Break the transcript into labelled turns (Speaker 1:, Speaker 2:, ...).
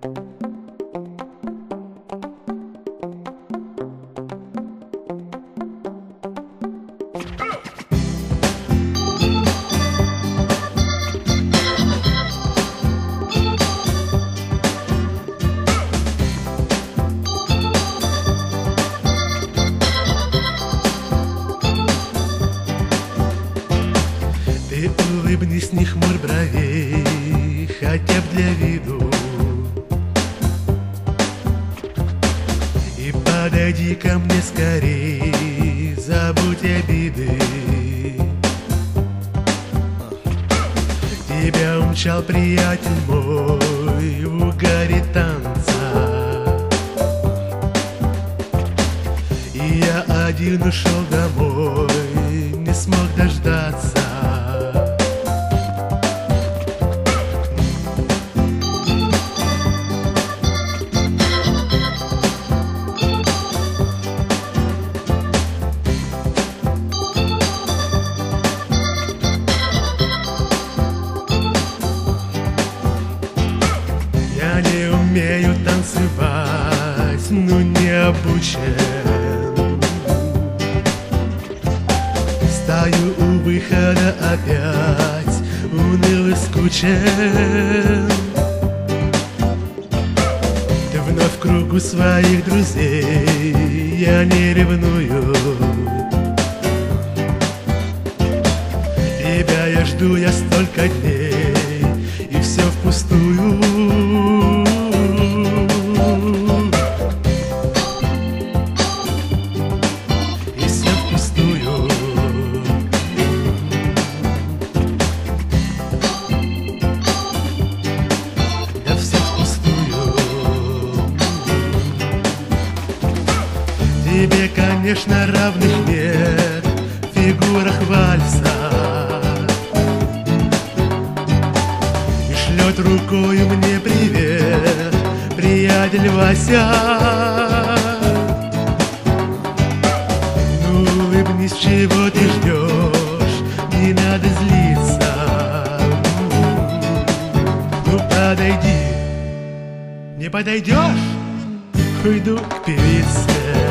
Speaker 1: Ты улыбнись, не хмурь бровей, хотя б для виду, и подойди ко мне скорей, забудь обиды. Тебя умчал приятель мой в угаре танца, и я один ушел домой, не смог дождаться. Я не умею танцевать, но не обучен. Стою у выхода опять, уныл и скучен. Ты вновь в кругу своих друзей, я не ревную. Тебя я жду, я столько дней, и все впустую. И все впустую. Да все впустую. Тебе, конечно, равных нет в фигурах вальса. Шлет рукою мне привет приятель Вася. Ну, улыбнись, чего ты ждешь, не надо злиться. Ну, подойди, не подойдешь, уйду к певице.